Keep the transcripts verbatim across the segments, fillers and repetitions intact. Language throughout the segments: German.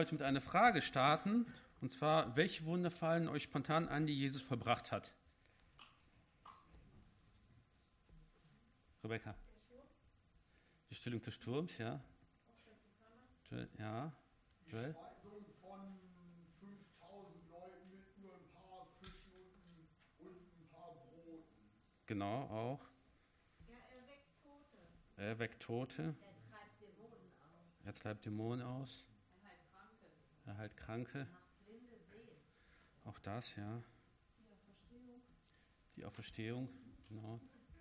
Heute mit einer Frage starten, und zwar, welche Wunder fallen euch spontan an, die Jesus vollbracht hat? Rebecca? Die Stillung des Sturms, ja. Joel, ja. Joel? Speisung von fünftausend Leuten mit nur ein paar Fischen und ein, und ein paar Broten. Genau, auch. Ja, er weckt Tote. Er weckt Tote. Er treibt Dämonen aus. Er treibt Dämonen aus. Er heilt Kranke. Er heilt Kranke. Er macht Blinde sehen. Auch das, ja. Die Auferstehung. Die Auferstehung, genau.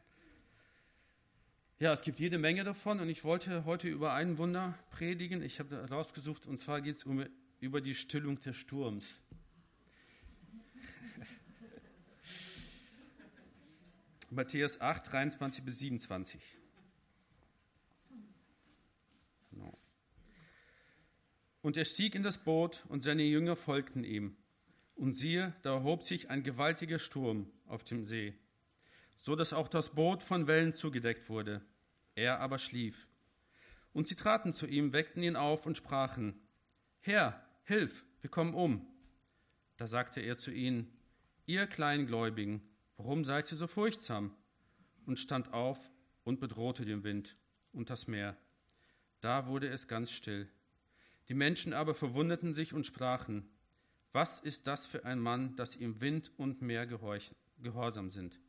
Ja, es gibt jede Menge davon und ich wollte heute über ein Wunder predigen. Ich habe das rausgesucht und zwar geht es um, über die Stillung des Sturms. Matthäus acht, dreiundzwanzig bis siebenundzwanzig. Genau. Und er stieg in das Boot und seine Jünger folgten ihm. Und siehe, da erhob sich ein gewaltiger Sturm auf dem See, so dass auch das Boot von Wellen zugedeckt wurde. Er aber schlief. Und sie traten zu ihm, weckten ihn auf und sprachen: Herr, hilf, wir kommen um. Da sagte er zu ihnen: Ihr Kleingläubigen, warum seid ihr so furchtsam? Und stand auf und bedrohte den Wind und das Meer. Da wurde es ganz still. Die Menschen aber verwunderten sich und sprachen: Was ist das für ein Mann, dass ihm Wind und Meer gehorch- gehorsam sind?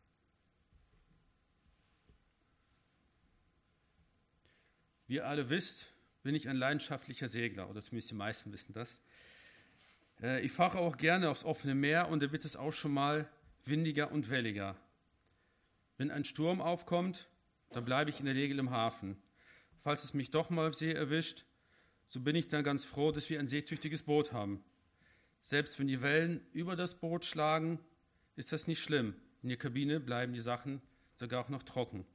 Wie ihr alle wisst, bin ich ein leidenschaftlicher Segler, oder zumindest die meisten wissen das. Ich fahre auch gerne aufs offene Meer und da wird es auch schon mal windiger und welliger. Wenn ein Sturm aufkommt, dann bleibe ich in der Regel im Hafen. Falls es mich doch mal auf See erwischt, so bin ich dann ganz froh, dass wir ein seetüchtiges Boot haben. Selbst wenn die Wellen über das Boot schlagen, ist das nicht schlimm. In der Kabine bleiben die Sachen sogar auch noch trocken.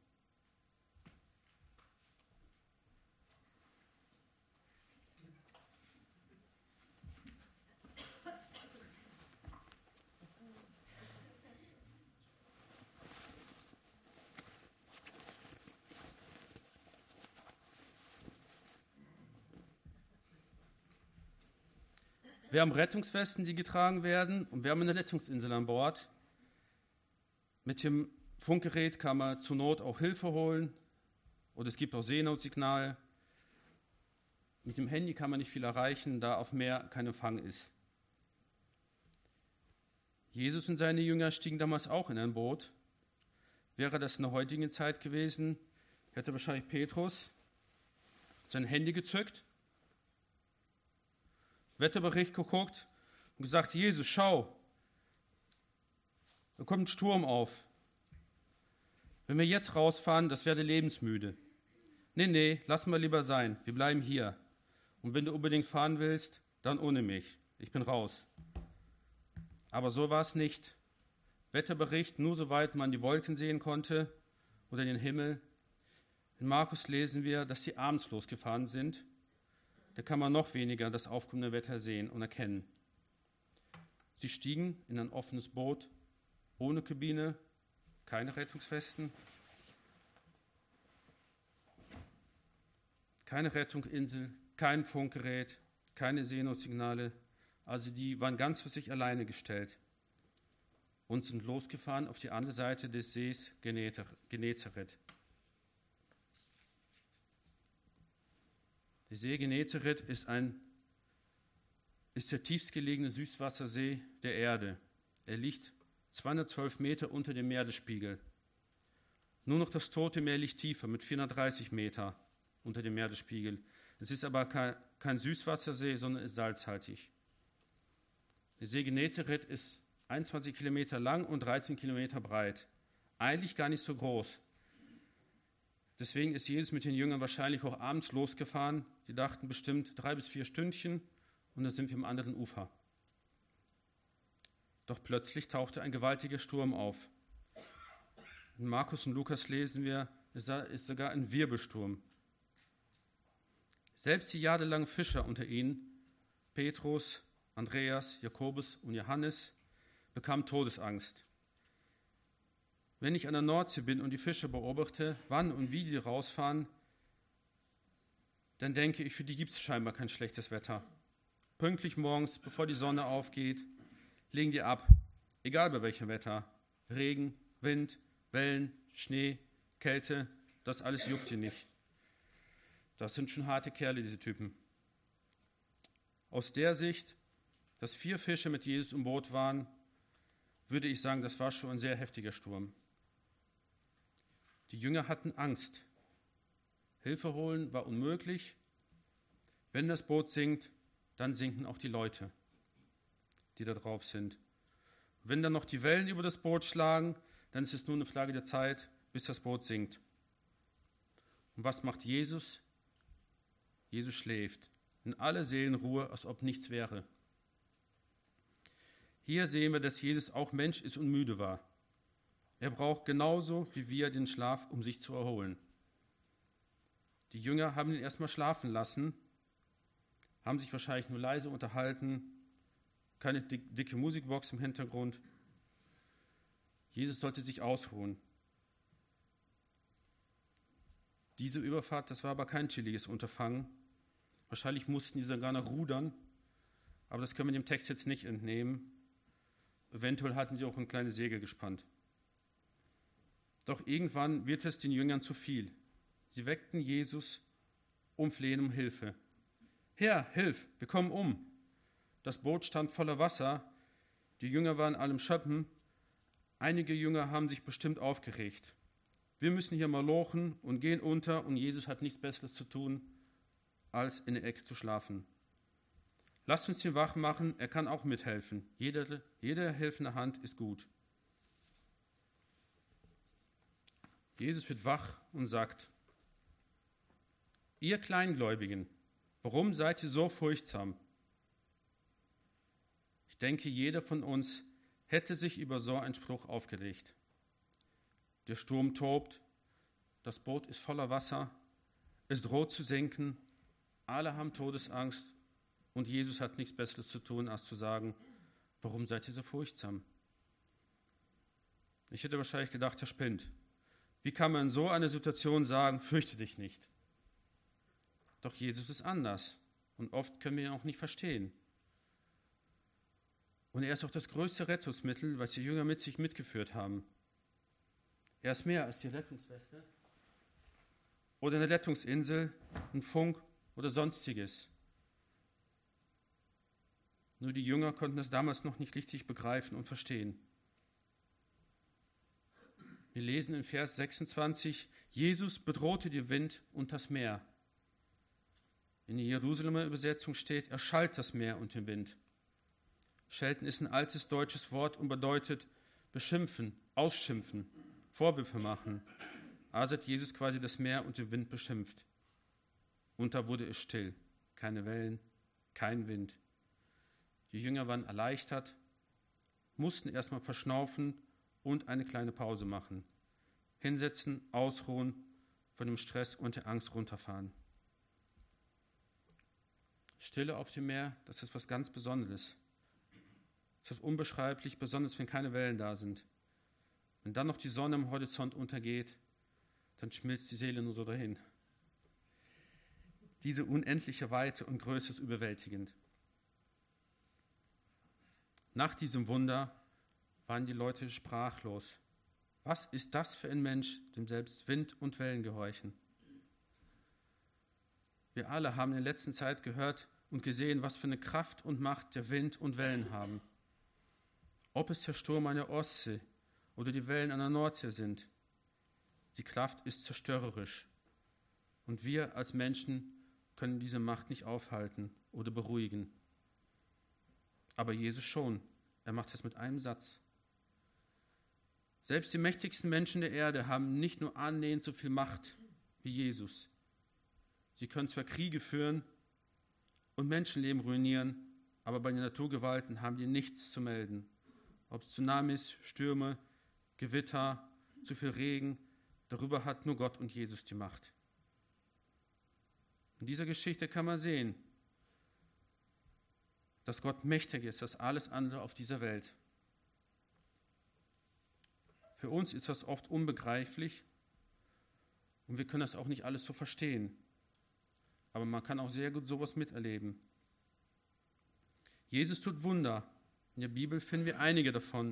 Wir haben Rettungswesten, die getragen werden, und wir haben eine Rettungsinsel an Bord. Mit dem Funkgerät kann man zur Not auch Hilfe holen oder es gibt auch Seenotsignale. Mit dem Handy kann man nicht viel erreichen, da auf Meer kein Empfang ist. Jesus und seine Jünger stiegen damals auch in ein Boot. Wäre das in der heutigen Zeit gewesen, hätte wahrscheinlich Petrus sein Handy gezückt, Wetterbericht geguckt und gesagt: Jesus, schau, da kommt ein Sturm auf. Wenn wir jetzt rausfahren, das wäre lebensmüde. Nee, nee, lass mal lieber sein, wir bleiben hier. Und wenn du unbedingt fahren willst, dann ohne mich, ich bin raus. Aber so war es nicht. Wetterbericht nur soweit man die Wolken sehen konnte oder den Himmel. In Markus lesen wir, dass sie abends losgefahren sind. Da kann man noch weniger das aufkommende Wetter sehen und erkennen. Sie stiegen in ein offenes Boot, ohne Kabine, keine Rettungswesten, keine Rettungsinsel, kein Funkgerät, keine Seenotsignale. Also die waren ganz für sich alleine gestellt und sind losgefahren auf die andere Seite des Sees Genezareth. Der See Genezareth ist, ein, ist der tiefstgelegene Süßwassersee der Erde. Er liegt zweihundertzwölf Meter unter dem Meeresspiegel. Nur noch das Tote Meer liegt tiefer, mit vierhundertdreißig Meter unter dem Meeresspiegel. Es ist aber kein, kein Süßwassersee, sondern ist salzhaltig. Der See Genezareth ist einundzwanzig Kilometer lang und dreizehn Kilometer breit. Eigentlich gar nicht so groß. Deswegen ist Jesus mit den Jüngern wahrscheinlich auch abends losgefahren. Die dachten bestimmt drei bis vier Stündchen und dann sind wir am anderen Ufer. Doch plötzlich tauchte ein gewaltiger Sturm auf. In Markus und Lukas lesen wir, es ist sogar ein Wirbelsturm. Selbst die jahrelangen Fischer unter ihnen, Petrus, Andreas, Jakobus und Johannes, bekamen Todesangst. Wenn ich an der Nordsee bin und die Fischer beobachte, wann und wie die rausfahren, dann denke ich, für die gibt es scheinbar kein schlechtes Wetter. pünktlich morgens, bevor die Sonne aufgeht, legen die ab, egal bei welchem Wetter. Regen, Wind, Wellen, Schnee, Kälte, das alles juckt die nicht. Das sind schon harte Kerle, diese Typen. Aus der Sicht, dass vier Fische mit Jesus im Boot waren, würde ich sagen, das war schon ein sehr heftiger Sturm. Die Jünger hatten Angst. Hilfe holen war unmöglich. Wenn das Boot sinkt, dann sinken auch die Leute, die da drauf sind. Wenn dann noch die Wellen über das Boot schlagen, dann ist es nur eine Frage der Zeit, bis das Boot sinkt. Und was macht Jesus? Jesus schläft. In aller Seelenruhe, als ob nichts wäre. Hier sehen wir, dass Jesus auch Mensch ist und müde war. Er braucht genauso wie wir den Schlaf, um sich zu erholen. Die Jünger haben ihn erstmal schlafen lassen, haben sich wahrscheinlich nur leise unterhalten, keine dicke Musikbox im Hintergrund. Jesus sollte sich ausruhen. Diese Überfahrt, das war aber kein chilliges Unterfangen. Wahrscheinlich mussten die sogar noch rudern, aber das können wir dem Text jetzt nicht entnehmen. Eventuell hatten sie auch ein kleines Segel gespannt. Doch irgendwann wird es den Jüngern zu viel. Sie weckten Jesus und flehen um Hilfe. Herr, hilf, wir kommen um. Das Boot stand voller Wasser. Die Jünger waren allem Schöppen. Einige Jünger haben sich bestimmt aufgeregt. Wir müssen hier mal lochen und gehen unter und Jesus hat nichts Besseres zu tun, als in der Ecke zu schlafen. Lasst uns ihn wach machen, er kann auch mithelfen. Jede, jede helfende Hand ist gut. Jesus wird wach und sagt, ihr Kleingläubigen, warum seid ihr so furchtsam? Ich denke, jeder von uns hätte sich über so einen Spruch aufgeregt. Der Sturm tobt, das Boot ist voller Wasser, es droht zu sinken, alle haben Todesangst und Jesus hat nichts Besseres zu tun, als zu sagen, warum seid ihr so furchtsam? Ich hätte wahrscheinlich gedacht, er spinnt. Wie kann man in so einer Situation sagen, fürchte dich nicht? Doch Jesus ist anders und oft können wir ihn auch nicht verstehen. Und er ist auch das größte Rettungsmittel, was die Jünger mit sich mitgeführt haben. Er ist mehr als die Rettungsweste oder eine Rettungsinsel, ein Funk oder sonstiges. Nur die Jünger konnten das damals noch nicht richtig begreifen und verstehen. Wir lesen in Vers sechsundzwanzig, Jesus bedrohte den Wind und das Meer. In der Jerusalemer Übersetzung steht, er schalt das Meer und den Wind. Schelten ist ein altes deutsches Wort und bedeutet beschimpfen, ausschimpfen, Vorwürfe machen. Also hat Jesus quasi das Meer und den Wind beschimpft. Und da wurde es still, keine Wellen, kein Wind. Die Jünger waren erleichtert, mussten erstmal verschnaufen und eine kleine Pause machen. Hinsetzen, ausruhen, von dem Stress und der Angst runterfahren. Stille auf dem Meer, das ist was ganz Besonderes. Das ist unbeschreiblich, besonders wenn keine Wellen da sind. Wenn dann noch die Sonne am Horizont untergeht, dann schmilzt die Seele nur so dahin. Diese unendliche Weite und Größe ist überwältigend. Nach diesem Wunder waren die Leute sprachlos. Was ist das für ein Mensch, dem selbst Wind und Wellen gehorchen? Wir alle haben in der letzten Zeit gehört und gesehen, was für eine Kraft und Macht der Wind und Wellen haben. Ob es der Sturm an der Ostsee oder die Wellen an der Nordsee sind, die Kraft ist zerstörerisch. Und wir als Menschen können diese Macht nicht aufhalten oder beruhigen. Aber Jesus schon. Er macht es mit einem Satz. Selbst die mächtigsten Menschen der Erde haben nicht nur annähernd so viel Macht wie Jesus. Sie können zwar Kriege führen und Menschenleben ruinieren, aber bei den Naturgewalten haben die nichts zu melden. Ob es Tsunamis, Stürme, Gewitter, zu viel Regen, darüber hat nur Gott und Jesus die Macht. In dieser Geschichte kann man sehen, dass Gott mächtig ist, als alles andere auf dieser Welt. Für uns ist das oft unbegreiflich und wir können das auch nicht alles so verstehen. Aber man kann auch sehr gut sowas miterleben. Jesus tut Wunder. In der Bibel finden wir einige davon.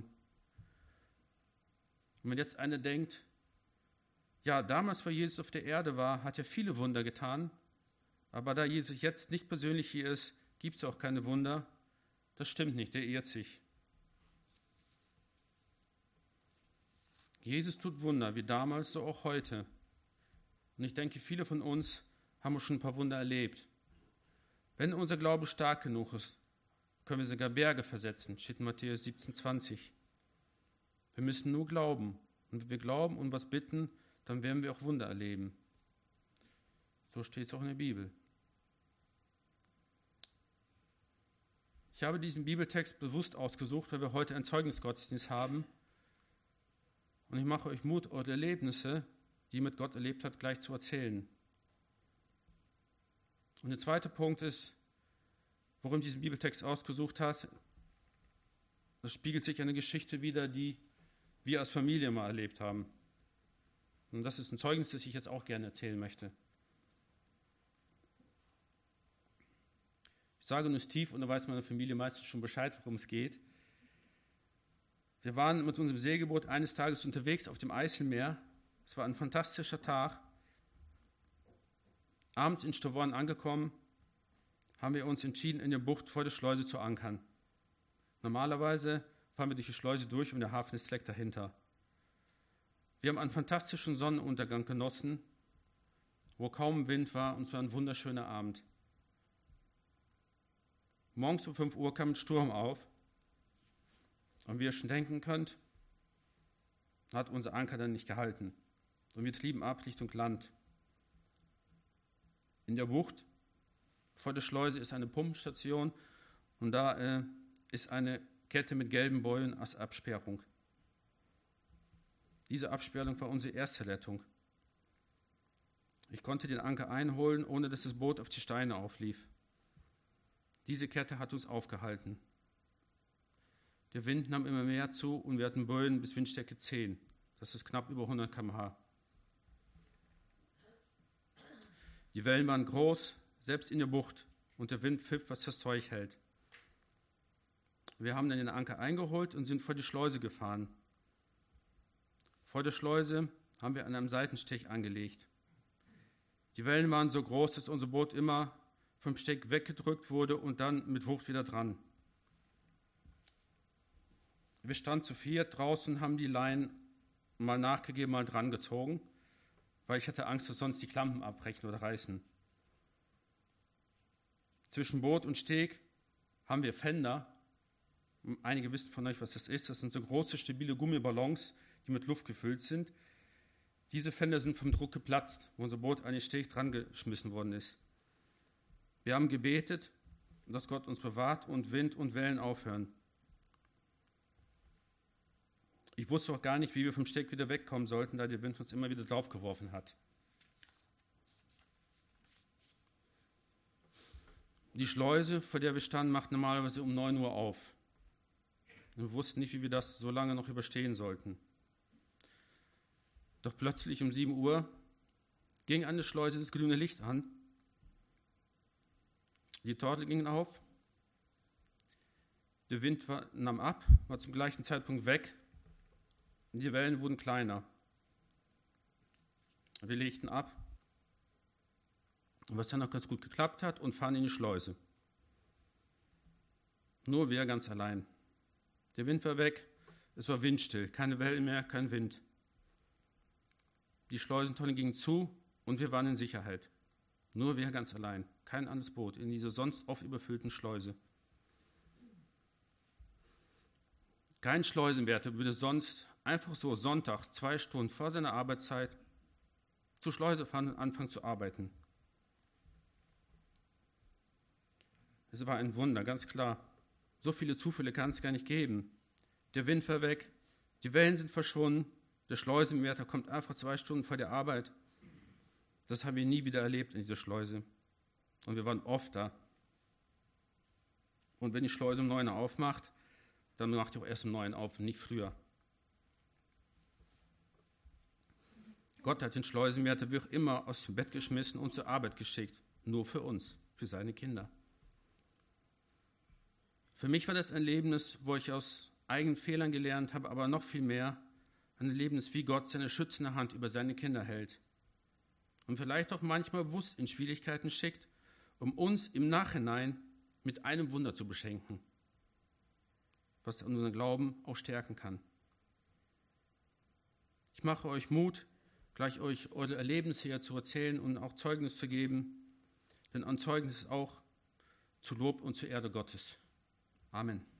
Und wenn jetzt einer denkt, ja, damals, wo Jesus auf der Erde war, hat er viele Wunder getan, aber da Jesus jetzt nicht persönlich hier ist, gibt es auch keine Wunder. Das stimmt nicht, der irrt sich. Jesus tut Wunder, wie damals, so auch heute. Und ich denke, viele von uns haben schon ein paar Wunder erlebt. Wenn unser Glaube stark genug ist, können wir sogar Berge versetzen, steht in Matthäus siebzehn, zwanzig. Wir müssen nur glauben. Und wenn wir glauben und was bitten, dann werden wir auch Wunder erleben. So steht es auch in der Bibel. Ich habe diesen Bibeltext bewusst ausgesucht, weil wir heute einen Zeugnisgottesdienst haben. Und ich mache euch Mut, eure Erlebnisse, die ihr mit Gott erlebt habt, gleich zu erzählen. Und der zweite Punkt ist, warum ich diesen Bibeltext ausgesucht hat, das spiegelt sich eine Geschichte wider, die wir als Familie mal erlebt haben. Und das ist ein Zeugnis, das ich jetzt auch gerne erzählen möchte. Ich sage nur tief, und da weiß meine Familie meistens schon Bescheid, worum es geht. Wir waren mit unserem Segelboot eines Tages unterwegs auf dem Eiselmeer. Es war ein fantastischer Tag. Abends in Stavoren angekommen, haben wir uns entschieden, in der Bucht vor der Schleuse zu ankern. Normalerweise fahren wir durch die Schleuse durch und der Hafen ist direkt dahinter. Wir haben einen fantastischen Sonnenuntergang genossen, wo kaum Wind war, und es war ein wunderschöner Abend. Morgens um fünf Uhr kam ein Sturm auf, und wie ihr schon denken könnt, hat unser Anker dann nicht gehalten. Und wir trieben ab Richtung Land. In der Bucht vor der Schleuse ist eine Pumpenstation, und da äh, ist eine Kette mit gelben Bäumen als Absperrung. Diese Absperrung war unsere erste Rettung. Ich konnte den Anker einholen, ohne dass das Boot auf die Steine auflief. Diese Kette hat uns aufgehalten. Der Wind nahm immer mehr zu und wir hatten Böen bis Windstärke zehn. Das ist knapp über hundert Kilometer pro Stunde. Die Wellen waren groß, selbst in der Bucht, und der Wind pfiff, was das Zeug hält. Wir haben dann den Anker eingeholt und sind vor die Schleuse gefahren. Vor der Schleuse haben wir an einem Seitensteg angelegt. Die Wellen waren so groß, dass unser Boot immer vom Steg weggedrückt wurde und dann mit Wucht wieder dran. Wir standen zu viert draußen, haben die Leinen mal nachgegeben, mal dran gezogen, weil ich hatte Angst, dass sonst die Klampen abbrechen oder reißen. Zwischen Boot und Steg haben wir Fender. Einige wissen von euch, was das ist. Das sind so große, stabile Gummiballons, die mit Luft gefüllt sind. Diese Fender sind vom Druck geplatzt, wo unser Boot an den Steg dran geschmissen worden ist. Wir haben gebetet, dass Gott uns bewahrt und Wind und Wellen aufhören. Ich wusste auch gar nicht, wie wir vom Steg wieder wegkommen sollten, da der Wind uns immer wieder draufgeworfen hat. Die Schleuse, vor der wir standen, macht normalerweise um neun Uhr auf. Wir wussten nicht, wie wir das so lange noch überstehen sollten. Doch plötzlich um sieben Uhr ging an der Schleuse das grüne Licht an. Die Torte gingen auf. Der Wind war, nahm ab, war zum gleichen Zeitpunkt weg. Die Wellen wurden kleiner. Wir legten ab, was dann auch ganz gut geklappt hat, und fahren in die Schleuse. Nur wir ganz allein. Der Wind war weg, es war windstill, keine Wellen mehr, kein Wind. Die Schleusentonne ging zu und wir waren in Sicherheit. Nur wir ganz allein, kein anderes Boot in dieser sonst oft überfüllten Schleuse. Kein Schleusenwärter würde sonst einfach so Sonntag, zwei Stunden vor seiner Arbeitszeit zur Schleuse fahren und anfangen zu arbeiten. Es war ein Wunder, ganz klar. So viele Zufälle kann es gar nicht geben. Der Wind war weg, die Wellen sind verschwunden, der Schleusenwärter kommt einfach zwei Stunden vor der Arbeit. Das haben wir nie wieder erlebt in dieser Schleuse. Und wir waren oft da. Und wenn die Schleuse um neun Uhr aufmacht, dann macht die auch erst um neun Uhr auf und nicht früher. Gott hat den Schleusenwärter wie auch immer aus dem Bett geschmissen und zur Arbeit geschickt. Nur für uns, für seine Kinder. Für mich war das ein Erlebnis, wo ich aus eigenen Fehlern gelernt habe, aber noch viel mehr ein Erlebnis, wie Gott seine schützende Hand über seine Kinder hält. Und vielleicht auch manchmal bewusst in Schwierigkeiten schickt, um uns im Nachhinein mit einem Wunder zu beschenken, was unseren Glauben auch stärken kann. Ich mache euch Mut, gleich euch eure Erlebnisse hier zu erzählen und auch Zeugnis zu geben, denn ein Zeugnis ist auch zu Lob und zur Ehre Gottes. Amen.